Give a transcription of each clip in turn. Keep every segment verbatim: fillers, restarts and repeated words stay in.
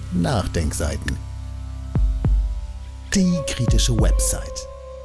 Nachdenkseiten. Die kritische Website.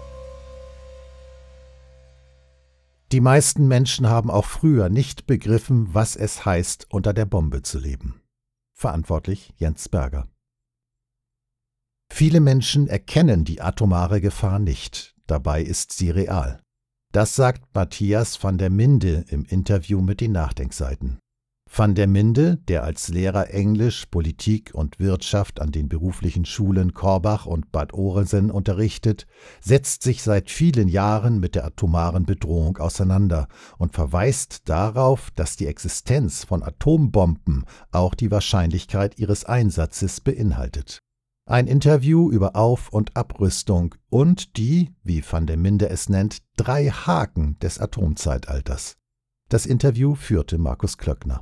Die meisten Menschen haben auch früher nicht begriffen, was es heißt, unter der Bombe zu leben. Verantwortlich Jens Berger. Viele Menschen erkennen die atomare Gefahr nicht, dabei ist sie real. Das sagt Matthias van der Minde im Interview mit den Nachdenkseiten. Van der Minde, der als Lehrer Englisch, Politik und Wirtschaft an den beruflichen Schulen Korbach und Bad Oehrsen unterrichtet, setzt sich seit vielen Jahren mit der atomaren Bedrohung auseinander und verweist darauf, dass die Existenz von Atombomben auch die Wahrscheinlichkeit ihres Einsatzes beinhaltet. Ein Interview über Auf- und Abrüstung und die, wie van der Minde es nennt, drei Haken des Atomzeitalters. Das Interview führte Markus Klöckner.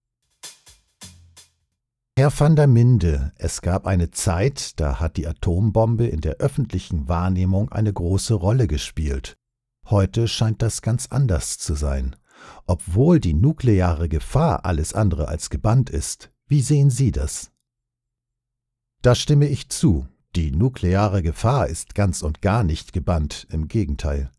Herr van der Minde, es gab eine Zeit, da hat die Atombombe in der öffentlichen Wahrnehmung eine große Rolle gespielt. Heute scheint das ganz anders zu sein. Obwohl die nukleare Gefahr alles andere als gebannt ist, wie sehen Sie das? Da stimme ich zu. Die nukleare Gefahr ist ganz und gar nicht gebannt, im Gegenteil.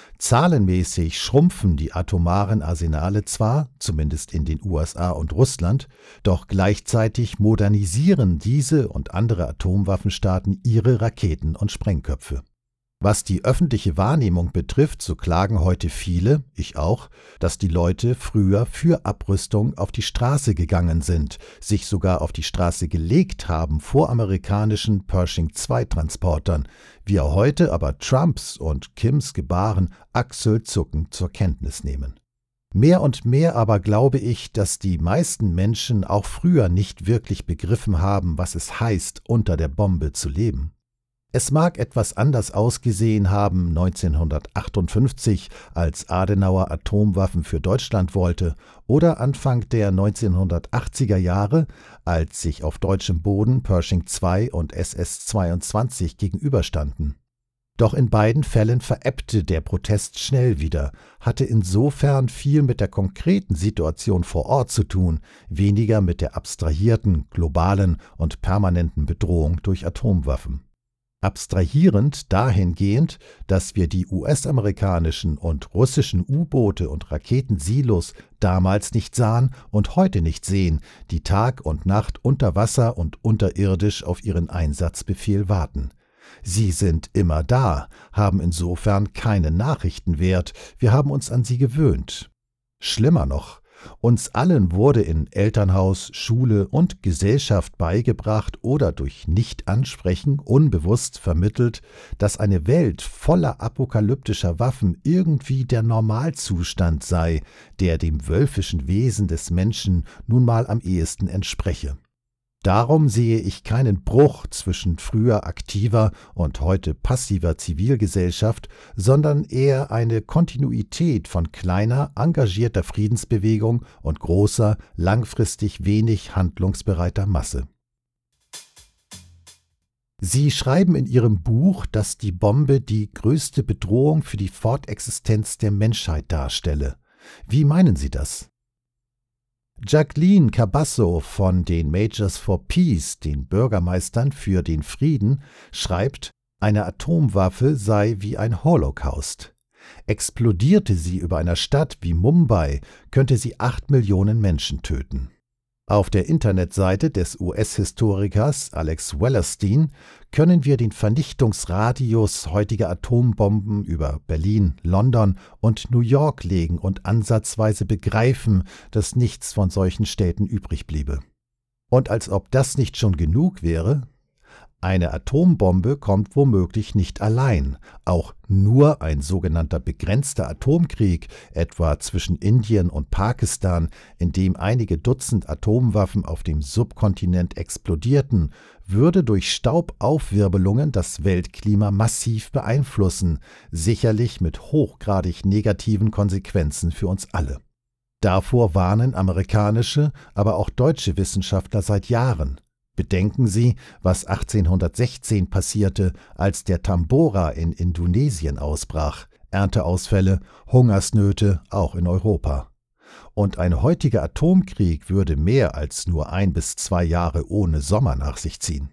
Zahlenmäßig schrumpfen die atomaren Arsenale zwar, zumindest in den U S A und Russland, doch gleichzeitig modernisieren diese und andere Atomwaffenstaaten ihre Raketen und Sprengköpfe. Was die öffentliche Wahrnehmung betrifft, so klagen heute viele, ich auch, dass die Leute früher für Abrüstung auf die Straße gegangen sind, sich sogar auf die Straße gelegt haben vor amerikanischen Pershing zwei Transportern, wir heute aber Trumps und Kims Gebaren achselzuckend zur Kenntnis nehmen. Mehr und mehr aber glaube ich, dass die meisten Menschen auch früher nicht wirklich begriffen haben, was es heißt, unter der Bombe zu leben. Es mag etwas anders ausgesehen haben neunzehnhundertachtundfünfzig, als Adenauer Atomwaffen für Deutschland wollte, oder Anfang der neunzehnhundertachtziger Jahre, als sich auf deutschem Boden Pershing zwei und S S zweiundzwanzig gegenüberstanden. Doch in beiden Fällen verebbte der Protest schnell wieder, hatte insofern viel mit der konkreten Situation vor Ort zu tun, weniger mit der abstrahierten, globalen und permanenten Bedrohung durch Atomwaffen. Abstrahierend dahingehend, dass wir die U S-amerikanischen und russischen U-Boote und Raketensilos damals nicht sahen und heute nicht sehen, die Tag und Nacht unter Wasser und unterirdisch auf ihren Einsatzbefehl warten. Sie sind immer da, haben insofern keinen Nachrichtenwert, wir haben uns an sie gewöhnt. Schlimmer noch, uns allen wurde in Elternhaus, Schule und Gesellschaft beigebracht oder durch Nicht-Ansprechen unbewusst vermittelt, dass eine Welt voller apokalyptischer Waffen irgendwie der Normalzustand sei, der dem wölfischen Wesen des Menschen nun mal am ehesten entspreche. Darum sehe ich keinen Bruch zwischen früher aktiver und heute passiver Zivilgesellschaft, sondern eher eine Kontinuität von kleiner, engagierter Friedensbewegung und großer, langfristig wenig handlungsbereiter Masse. Sie schreiben in Ihrem Buch, dass die Bombe die größte Bedrohung für die Fortexistenz der Menschheit darstelle. Wie meinen Sie das? Jacqueline Cabasso von den Majors for Peace, den Bürgermeistern für den Frieden, schreibt, eine Atomwaffe sei wie ein Holocaust. Explodierte sie über einer Stadt wie Mumbai, könnte sie acht Millionen Menschen töten. Auf der Internetseite des U S-Historikers Alex Wallerstein können wir den Vernichtungsradius heutiger Atombomben über Berlin, London und New York legen und ansatzweise begreifen, dass nichts von solchen Städten übrig bliebe. Und als ob das nicht schon genug wäre, eine Atombombe kommt womöglich nicht allein. Auch nur ein sogenannter begrenzter Atomkrieg, etwa zwischen Indien und Pakistan, in dem einige Dutzend Atomwaffen auf dem Subkontinent explodierten, würde durch Staubaufwirbelungen das Weltklima massiv beeinflussen, sicherlich mit hochgradig negativen Konsequenzen für uns alle. Davor warnen amerikanische, aber auch deutsche Wissenschaftler seit Jahren. Bedenken Sie, was achtzehnhundertsechzehn passierte, als der Tambora in Indonesien ausbrach. Ernteausfälle, Hungersnöte, auch in Europa. Und ein heutiger Atomkrieg würde mehr als nur ein bis zwei Jahre ohne Sommer nach sich ziehen.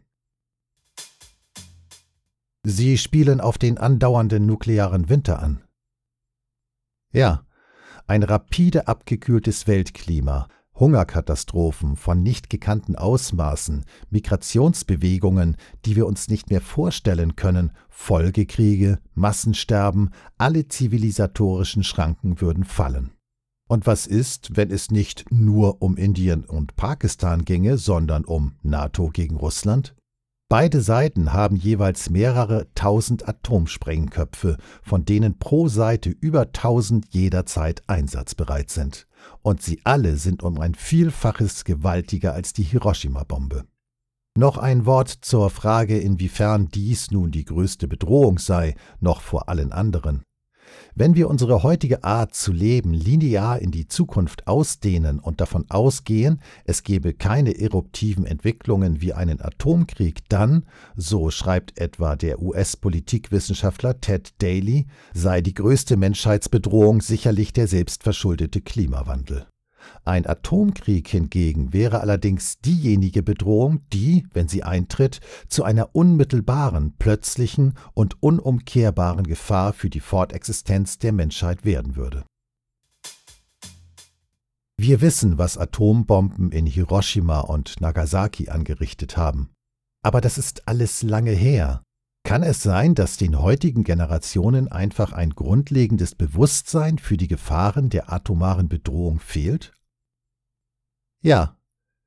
Sie spielen auf den andauernden nuklearen Winter an. Ja, ein rapide abgekühltes Weltklima, Hungerkatastrophen von nicht gekannten Ausmaßen, Migrationsbewegungen, die wir uns nicht mehr vorstellen können, Folgekriege, Massensterben, alle zivilisatorischen Schranken würden fallen. Und was ist, wenn es nicht nur um Indien und Pakistan ginge, sondern um NATO gegen Russland? Beide Seiten haben jeweils mehrere tausend Atomsprengköpfe, von denen pro Seite über tausend jederzeit einsatzbereit sind. Und sie alle sind um ein Vielfaches gewaltiger als die Hiroshima-Bombe. Noch ein Wort zur Frage, inwiefern dies nun die größte Bedrohung sei, noch vor allen anderen. Wenn wir unsere heutige Art zu leben linear in die Zukunft ausdehnen und davon ausgehen, es gebe keine eruptiven Entwicklungen wie einen Atomkrieg, dann, so schreibt etwa der U S-Politikwissenschaftler Ted Daly, sei die größte Menschheitsbedrohung sicherlich der selbstverschuldete Klimawandel. Ein Atomkrieg hingegen wäre allerdings diejenige Bedrohung, die, wenn sie eintritt, zu einer unmittelbaren, plötzlichen und unumkehrbaren Gefahr für die Fortexistenz der Menschheit werden würde. Wir wissen, was Atombomben in Hiroshima und Nagasaki angerichtet haben. Aber das ist alles lange her. Kann es sein, dass den heutigen Generationen einfach ein grundlegendes Bewusstsein für die Gefahren der atomaren Bedrohung fehlt? Ja.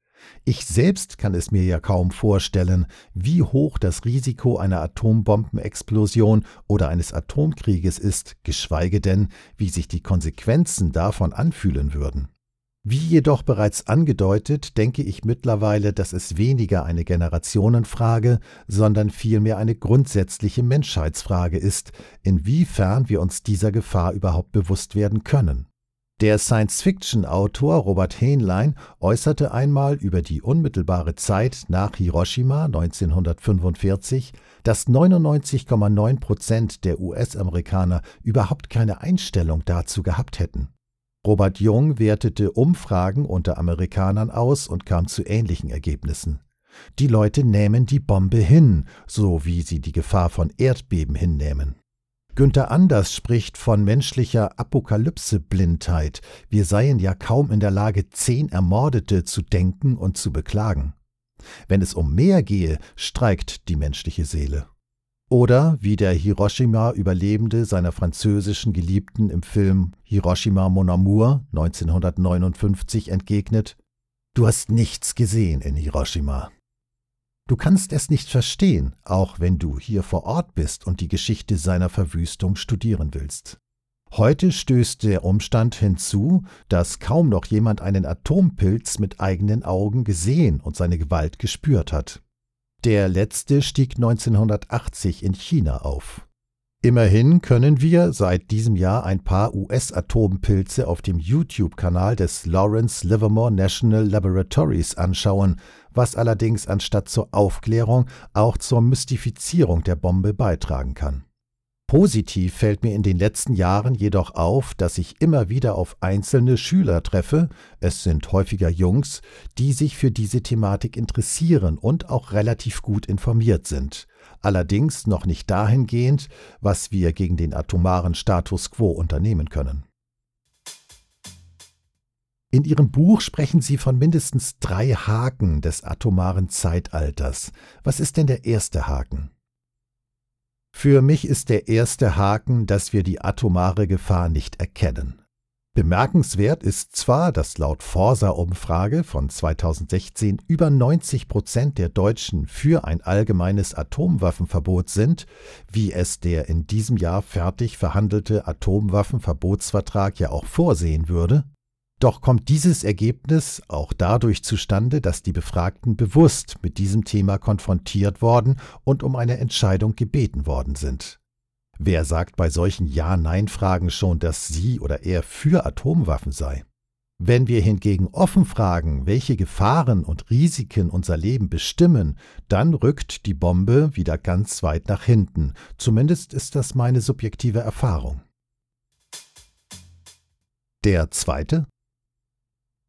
Ich selbst kann es mir ja kaum vorstellen, wie hoch das Risiko einer Atombombenexplosion oder eines Atomkrieges ist, geschweige denn, wie sich die Konsequenzen davon anfühlen würden. Wie jedoch bereits angedeutet, denke ich mittlerweile, dass es weniger eine Generationenfrage, sondern vielmehr eine grundsätzliche Menschheitsfrage ist, inwiefern wir uns dieser Gefahr überhaupt bewusst werden können. Der Science-Fiction-Autor Robert Heinlein äußerte einmal über die unmittelbare Zeit nach Hiroshima neunzehnhundertfünfundvierzig, dass neunundneunzig Komma neun Prozent der U S-Amerikaner überhaupt keine Einstellung dazu gehabt hätten. Robert Jung wertete Umfragen unter Amerikanern aus und kam zu ähnlichen Ergebnissen. Die Leute nähmen die Bombe hin, so wie sie die Gefahr von Erdbeben hinnähmen. Günther Anders spricht von menschlicher Apokalypse-Blindheit. Wir seien ja kaum in der Lage, zehn Ermordete zu denken und zu beklagen. Wenn es um mehr gehe, streikt die menschliche Seele. Oder wie der Hiroshima-Überlebende seiner französischen Geliebten im Film Hiroshima Mon Amour neunzehnhundertneunundfünfzig entgegnet: »Du hast nichts gesehen in Hiroshima. Du kannst es nicht verstehen, auch wenn du hier vor Ort bist und die Geschichte seiner Verwüstung studieren willst.« Heute stößt der Umstand hinzu, dass kaum noch jemand einen Atompilz mit eigenen Augen gesehen und seine Gewalt gespürt hat. Der letzte stieg neunzehnhundertachtzig in China auf. Immerhin können wir seit diesem Jahr ein paar U S-Atompilze auf dem YouTube-Kanal des Lawrence Livermore National Laboratories anschauen, was allerdings anstatt zur Aufklärung auch zur Mystifizierung der Bombe beitragen kann. Positiv fällt mir in den letzten Jahren jedoch auf, dass ich immer wieder auf einzelne Schüler treffe, es sind häufiger Jungs, die sich für diese Thematik interessieren und auch relativ gut informiert sind. Allerdings noch nicht dahingehend, was wir gegen den atomaren Status quo unternehmen können. In Ihrem Buch sprechen Sie von mindestens drei Haken des atomaren Zeitalters. Was ist denn der erste Haken? Für mich ist der erste Haken, dass wir die atomare Gefahr nicht erkennen. Bemerkenswert ist zwar, dass laut Forsa-Umfrage von zweitausendsechzehn über neunzig Prozent der Deutschen für ein allgemeines Atomwaffenverbot sind, wie es der in diesem Jahr fertig verhandelte Atomwaffenverbotsvertrag ja auch vorsehen würde. Doch kommt dieses Ergebnis auch dadurch zustande, dass die Befragten bewusst mit diesem Thema konfrontiert worden und um eine Entscheidung gebeten worden sind. Wer sagt bei solchen Ja-Nein-Fragen schon, dass sie oder er für Atomwaffen sei? Wenn wir hingegen offen fragen, welche Gefahren und Risiken unser Leben bestimmen, dann rückt die Bombe wieder ganz weit nach hinten. Zumindest ist das meine subjektive Erfahrung. Der zweite: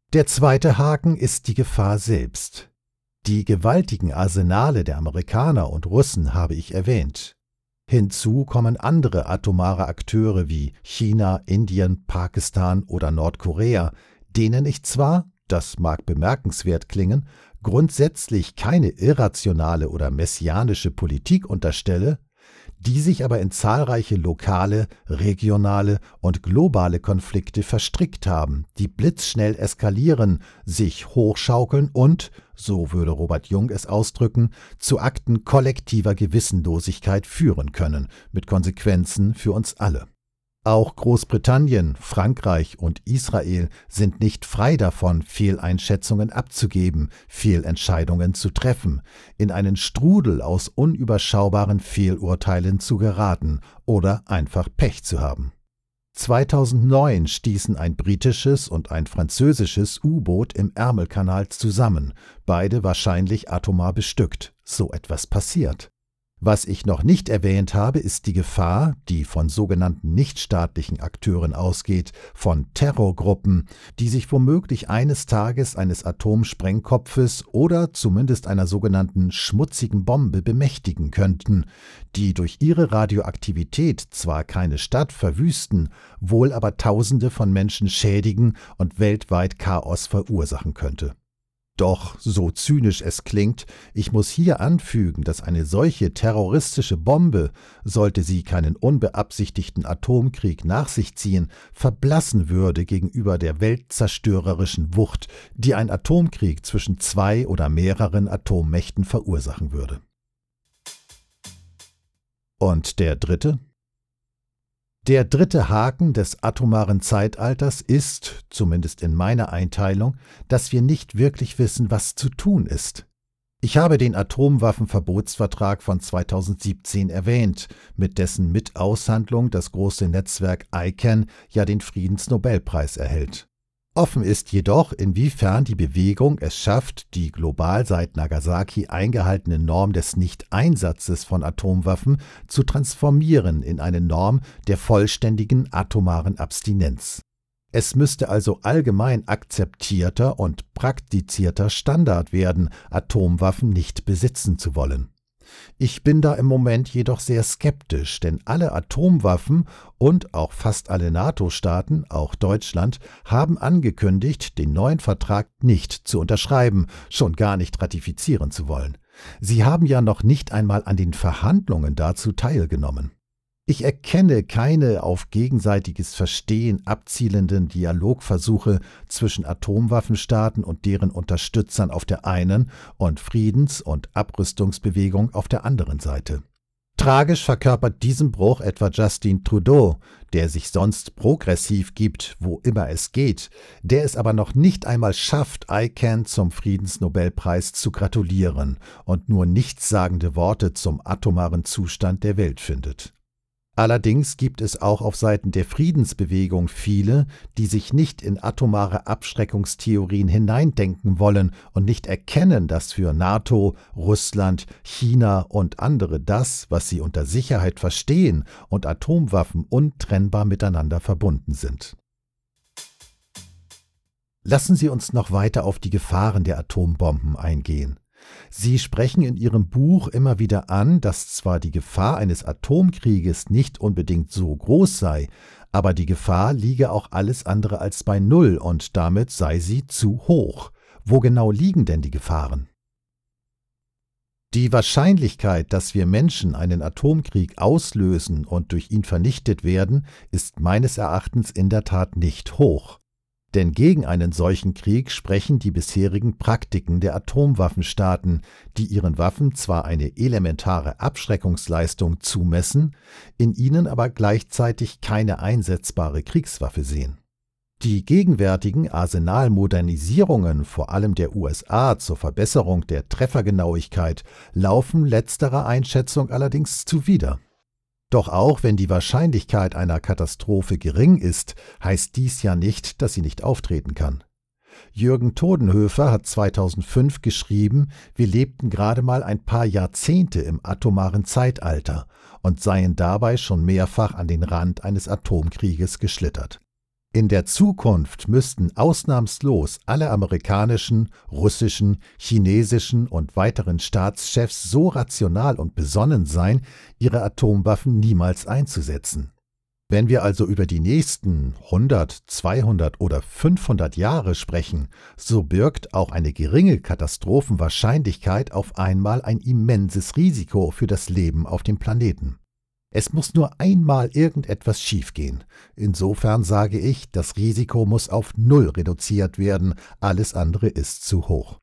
Der zweite Haken ist die Gefahr selbst. Die gewaltigen Arsenale der Amerikaner und Russen habe ich erwähnt. Hinzu kommen andere atomare Akteure wie China, Indien, Pakistan oder Nordkorea, denen ich zwar, das mag bemerkenswert klingen, grundsätzlich keine irrationale oder messianische Politik unterstelle, die sich aber in zahlreiche lokale, regionale und globale Konflikte verstrickt haben, die blitzschnell eskalieren, sich hochschaukeln und, so würde Robert Jung es ausdrücken, zu Akten kollektiver Gewissenlosigkeit führen können, mit Konsequenzen für uns alle. Auch Großbritannien, Frankreich und Israel sind nicht frei davon, Fehleinschätzungen abzugeben, Fehlentscheidungen zu treffen, in einen Strudel aus unüberschaubaren Fehlurteilen zu geraten oder einfach Pech zu haben. zweitausendneun stießen ein britisches und ein französisches U-Boot im Ärmelkanal zusammen, beide wahrscheinlich atomar bestückt. So etwas passiert. Was ich noch nicht erwähnt habe, ist die Gefahr, die von sogenannten nichtstaatlichen Akteuren ausgeht, von Terrorgruppen, die sich womöglich eines Tages eines Atomsprengkopfes oder zumindest einer sogenannten schmutzigen Bombe bemächtigen könnten, die durch ihre Radioaktivität zwar keine Stadt verwüsten, wohl aber Tausende von Menschen schädigen und weltweit Chaos verursachen könnte. Doch, so zynisch es klingt, ich muss hier anfügen, dass eine solche terroristische Bombe, sollte sie keinen unbeabsichtigten Atomkrieg nach sich ziehen, verblassen würde gegenüber der weltzerstörerischen Wucht, die ein Atomkrieg zwischen zwei oder mehreren Atommächten verursachen würde. Und der dritte? Der dritte Haken des atomaren Zeitalters ist, zumindest in meiner Einteilung, dass wir nicht wirklich wissen, was zu tun ist. Ich habe den Atomwaffenverbotsvertrag von zweitausendsiebzehn erwähnt, mit dessen Mitaushandlung das große Netzwerk I C A N ja den Friedensnobelpreis erhält. Offen ist jedoch, inwiefern die Bewegung es schafft, die global seit Nagasaki eingehaltene Norm des Nichteinsatzes von Atomwaffen zu transformieren in eine Norm der vollständigen atomaren Abstinenz. Es müsste also allgemein akzeptierter und praktizierter Standard werden, Atomwaffen nicht besitzen zu wollen. Ich bin da im Moment jedoch sehr skeptisch, denn alle Atomwaffen und auch fast alle NATO-Staaten, auch Deutschland, haben angekündigt, den neuen Vertrag nicht zu unterschreiben, schon gar nicht ratifizieren zu wollen. Sie haben ja noch nicht einmal an den Verhandlungen dazu teilgenommen. Ich erkenne keine auf gegenseitiges Verstehen abzielenden Dialogversuche zwischen Atomwaffenstaaten und deren Unterstützern auf der einen und Friedens- und Abrüstungsbewegung auf der anderen Seite. Tragisch verkörpert diesen Bruch etwa Justin Trudeau, der sich sonst progressiv gibt, wo immer es geht, der es aber noch nicht einmal schafft, I C A N zum Friedensnobelpreis zu gratulieren und nur nichtssagende Worte zum atomaren Zustand der Welt findet. Allerdings gibt es auch auf Seiten der Friedensbewegung viele, die sich nicht in atomare Abschreckungstheorien hineindenken wollen und nicht erkennen, dass für NATO, Russland, China und andere das, was sie unter Sicherheit verstehen, und Atomwaffen untrennbar miteinander verbunden sind. Lassen Sie uns noch weiter auf die Gefahren der Atombomben eingehen. Sie sprechen in Ihrem Buch immer wieder an, dass zwar die Gefahr eines Atomkrieges nicht unbedingt so groß sei, aber die Gefahr liege auch alles andere als bei Null und damit sei sie zu hoch. Wo genau liegen denn die Gefahren? Die Wahrscheinlichkeit, dass wir Menschen einen Atomkrieg auslösen und durch ihn vernichtet werden, ist meines Erachtens in der Tat nicht hoch. Denn gegen einen solchen Krieg sprechen die bisherigen Praktiken der Atomwaffenstaaten, die ihren Waffen zwar eine elementare Abschreckungsleistung zumessen, in ihnen aber gleichzeitig keine einsetzbare Kriegswaffe sehen. Die gegenwärtigen Arsenalmodernisierungen, vor allem der U S A, zur Verbesserung der Treffergenauigkeit, laufen letzterer Einschätzung allerdings zuwider. Doch auch wenn die Wahrscheinlichkeit einer Katastrophe gering ist, heißt dies ja nicht, dass sie nicht auftreten kann. Jürgen Todenhöfer hat zweitausendfünf geschrieben, wir lebten gerade mal ein paar Jahrzehnte im atomaren Zeitalter und seien dabei schon mehrfach an den Rand eines Atomkrieges geschlittert. In der Zukunft müssten ausnahmslos alle amerikanischen, russischen, chinesischen und weiteren Staatschefs so rational und besonnen sein, ihre Atomwaffen niemals einzusetzen. Wenn wir also über die nächsten hundert, zweihundert oder fünfhundert Jahre sprechen, so birgt auch eine geringe Katastrophenwahrscheinlichkeit auf einmal ein immenses Risiko für das Leben auf dem Planeten. Es muss nur einmal irgendetwas schiefgehen. Insofern sage ich, das Risiko muss auf Null reduziert werden, alles andere ist zu hoch.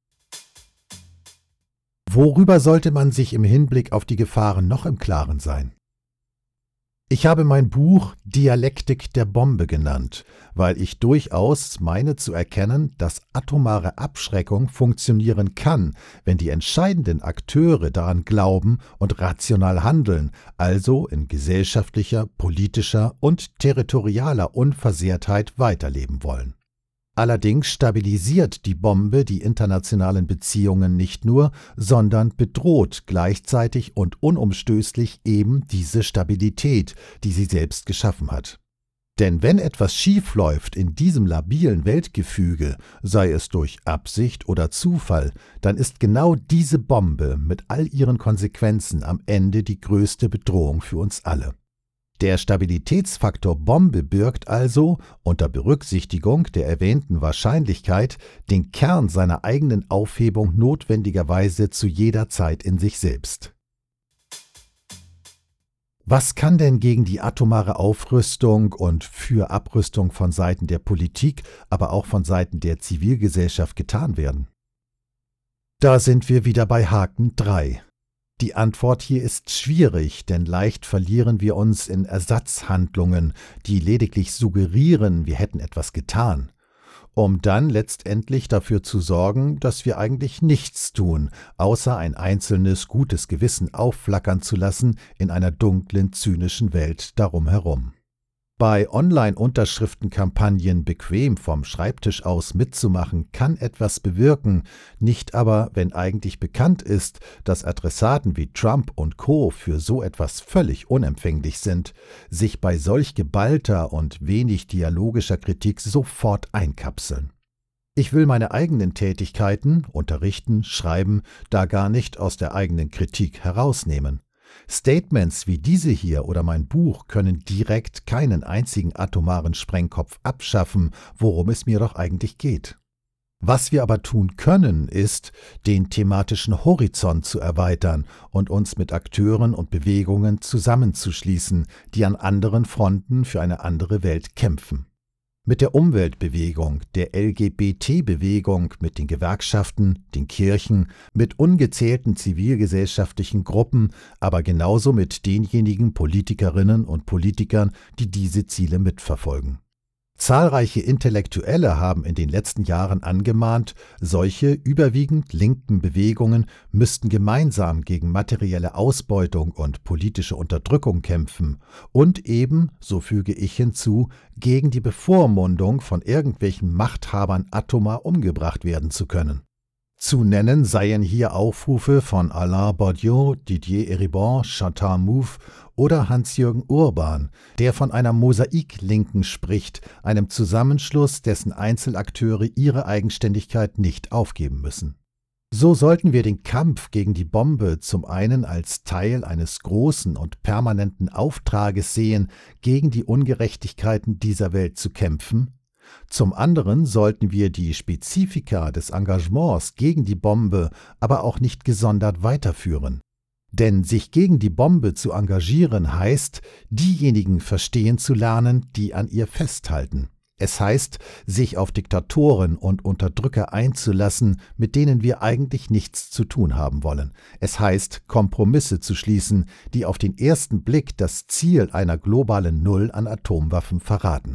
Worüber sollte man sich im Hinblick auf die Gefahren noch im Klaren sein? Ich habe mein Buch Dialektik der Bombe genannt, weil ich durchaus meine zu erkennen, dass atomare Abschreckung funktionieren kann, wenn die entscheidenden Akteure daran glauben und rational handeln, also in gesellschaftlicher, politischer und territorialer Unversehrtheit weiterleben wollen. Allerdings stabilisiert die Bombe die internationalen Beziehungen nicht nur, sondern bedroht gleichzeitig und unumstößlich eben diese Stabilität, die sie selbst geschaffen hat. Denn wenn etwas schiefläuft in diesem labilen Weltgefüge, sei es durch Absicht oder Zufall, dann ist genau diese Bombe mit all ihren Konsequenzen am Ende die größte Bedrohung für uns alle. Der Stabilitätsfaktor Bombe birgt also, unter Berücksichtigung der erwähnten Wahrscheinlichkeit, den Kern seiner eigenen Aufhebung notwendigerweise zu jeder Zeit in sich selbst. Was kann denn gegen die atomare Aufrüstung und für Abrüstung von Seiten der Politik, aber auch von Seiten der Zivilgesellschaft getan werden? Da sind wir wieder bei Haken drei. Die Antwort hier ist schwierig, denn leicht verlieren wir uns in Ersatzhandlungen, die lediglich suggerieren, wir hätten etwas getan, um dann letztendlich dafür zu sorgen, dass wir eigentlich nichts tun, außer ein einzelnes gutes Gewissen aufflackern zu lassen in einer dunklen, zynischen Welt darum herum. Bei Online-Unterschriftenkampagnen bequem vom Schreibtisch aus mitzumachen, kann etwas bewirken, nicht aber, wenn eigentlich bekannt ist, dass Adressaten wie Trump und Co. für so etwas völlig unempfänglich sind, sich bei solch geballter und wenig dialogischer Kritik sofort einkapseln. Ich will meine eigenen Tätigkeiten, unterrichten, schreiben, da gar nicht aus der eigenen Kritik herausnehmen. Statements wie diese hier oder mein Buch können direkt keinen einzigen atomaren Sprengkopf abschaffen, worum es mir doch eigentlich geht. Was wir aber tun können, ist, den thematischen Horizont zu erweitern und uns mit Akteuren und Bewegungen zusammenzuschließen, die an anderen Fronten für eine andere Welt kämpfen. Mit der Umweltbewegung, der L G B T-Bewegung, mit den Gewerkschaften, den Kirchen, mit ungezählten zivilgesellschaftlichen Gruppen, aber genauso mit denjenigen Politikerinnen und Politikern, die diese Ziele mitverfolgen. Zahlreiche Intellektuelle haben in den letzten Jahren angemahnt, solche überwiegend linken Bewegungen müssten gemeinsam gegen materielle Ausbeutung und politische Unterdrückung kämpfen und eben, so füge ich hinzu, gegen die Bevormundung von irgendwelchen Machthabern atomar umgebracht werden zu können. Zu nennen seien hier Aufrufe von Alain Badiou, Didier Eribon, Chantal Mouffe oder Hans-Jürgen Urban, der von einer Mosaiklinken spricht, einem Zusammenschluss, dessen Einzelakteure ihre Eigenständigkeit nicht aufgeben müssen. So sollten wir den Kampf gegen die Bombe zum einen als Teil eines großen und permanenten Auftrages sehen, gegen die Ungerechtigkeiten dieser Welt zu kämpfen. Zum anderen sollten wir die Spezifika des Engagements gegen die Bombe aber auch nicht gesondert weiterführen. Denn sich gegen die Bombe zu engagieren heißt, diejenigen verstehen zu lernen, die an ihr festhalten. Es heißt, sich auf Diktatoren und Unterdrücker einzulassen, mit denen wir eigentlich nichts zu tun haben wollen. Es heißt, Kompromisse zu schließen, die auf den ersten Blick das Ziel einer globalen Null an Atomwaffen verraten.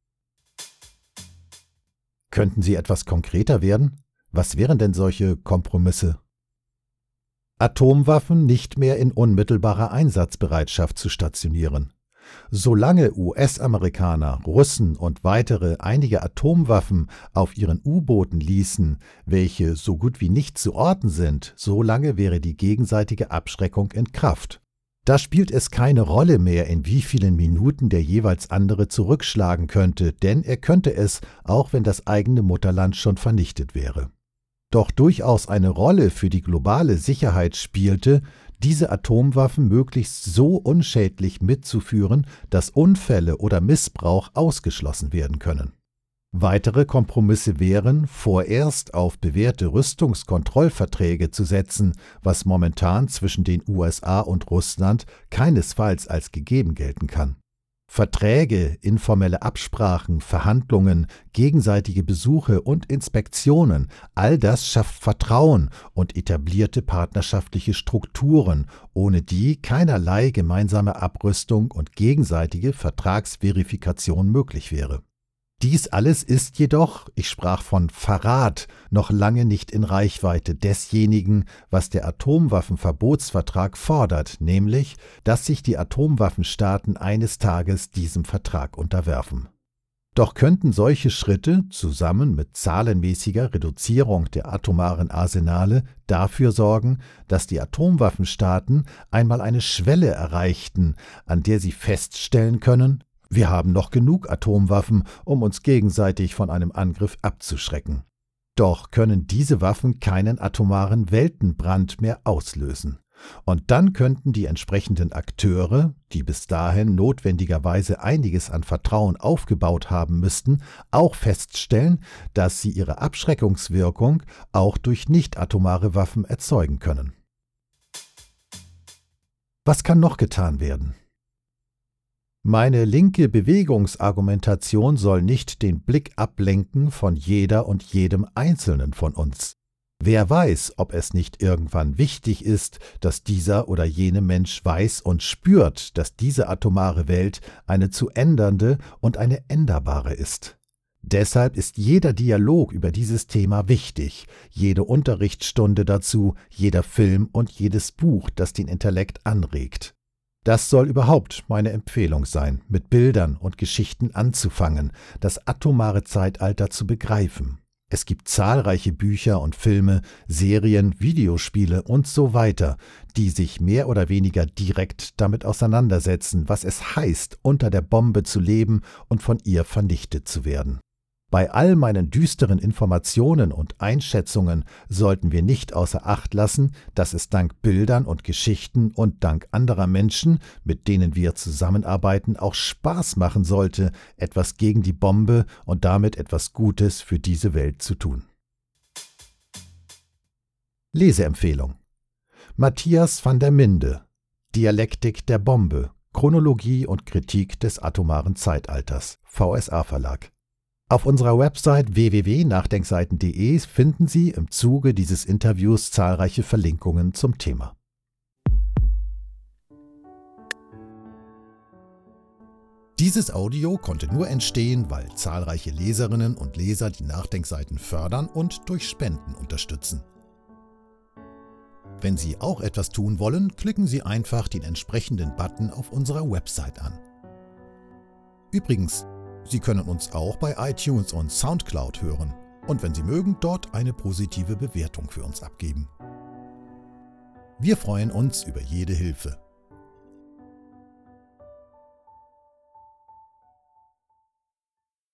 Könnten sie etwas konkreter werden? Was wären denn solche Kompromisse? Atomwaffen nicht mehr in unmittelbarer Einsatzbereitschaft zu stationieren. Solange U S-Amerikaner, Russen und weitere einige Atomwaffen auf ihren U-Booten ließen, welche so gut wie nicht zu orten sind, solange wäre die gegenseitige Abschreckung in Kraft. Da spielt es keine Rolle mehr, in wie vielen Minuten der jeweils andere zurückschlagen könnte, denn er könnte es, auch wenn das eigene Mutterland schon vernichtet wäre. Doch durchaus eine Rolle für die globale Sicherheit spielte, diese Atomwaffen möglichst so unschädlich mitzuführen, dass Unfälle oder Missbrauch ausgeschlossen werden können. Weitere Kompromisse wären, vorerst auf bewährte Rüstungskontrollverträge zu setzen, was momentan zwischen den U S A und Russland keinesfalls als gegeben gelten kann. Verträge, informelle Absprachen, Verhandlungen, gegenseitige Besuche und Inspektionen, all das schafft Vertrauen und etablierte partnerschaftliche Strukturen, ohne die keinerlei gemeinsame Abrüstung und gegenseitige Vertragsverifikation möglich wäre. Dies alles ist jedoch, ich sprach von Verrat, noch lange nicht in Reichweite desjenigen, was der Atomwaffenverbotsvertrag fordert, nämlich, dass sich die Atomwaffenstaaten eines Tages diesem Vertrag unterwerfen. Doch könnten solche Schritte, zusammen mit zahlenmäßiger Reduzierung der atomaren Arsenale, dafür sorgen, dass die Atomwaffenstaaten einmal eine Schwelle erreichten, an der sie feststellen können: Wir haben noch genug Atomwaffen, um uns gegenseitig von einem Angriff abzuschrecken. Doch können diese Waffen keinen atomaren Weltenbrand mehr auslösen. Und dann könnten die entsprechenden Akteure, die bis dahin notwendigerweise einiges an Vertrauen aufgebaut haben müssten, auch feststellen, dass sie ihre Abschreckungswirkung auch durch nicht-atomare Waffen erzeugen können. Was kann noch getan werden? Meine linke Bewegungsargumentation soll nicht den Blick ablenken von jeder und jedem Einzelnen von uns. Wer weiß, ob es nicht irgendwann wichtig ist, dass dieser oder jene Mensch weiß und spürt, dass diese atomare Welt eine zu ändernde und eine änderbare ist. Deshalb ist jeder Dialog über dieses Thema wichtig, jede Unterrichtsstunde dazu, jeder Film und jedes Buch, das den Intellekt anregt. Das soll überhaupt meine Empfehlung sein, mit Bildern und Geschichten anzufangen, das atomare Zeitalter zu begreifen. Es gibt zahlreiche Bücher und Filme, Serien, Videospiele und so weiter, die sich mehr oder weniger direkt damit auseinandersetzen, was es heißt, unter der Bombe zu leben und von ihr vernichtet zu werden. Bei all meinen düsteren Informationen und Einschätzungen sollten wir nicht außer Acht lassen, dass es dank Bildern und Geschichten und dank anderer Menschen, mit denen wir zusammenarbeiten, auch Spaß machen sollte, etwas gegen die Bombe und damit etwas Gutes für diese Welt zu tun. Leseempfehlung: Matthias van der Minde, Dialektik der Bombe, Chronologie und Kritik des atomaren Zeitalters, V S A Verlag. Auf unserer Website w w w punkt nachdenkseiten punkt de finden Sie im Zuge dieses Interviews zahlreiche Verlinkungen zum Thema. Dieses Audio konnte nur entstehen, weil zahlreiche Leserinnen und Leser die Nachdenkseiten fördern und durch Spenden unterstützen. Wenn Sie auch etwas tun wollen, klicken Sie einfach den entsprechenden Button auf unserer Website an. Übrigens, Sie können uns auch bei iTunes und Soundcloud hören und wenn Sie mögen, dort eine positive Bewertung für uns abgeben. Wir freuen uns über jede Hilfe.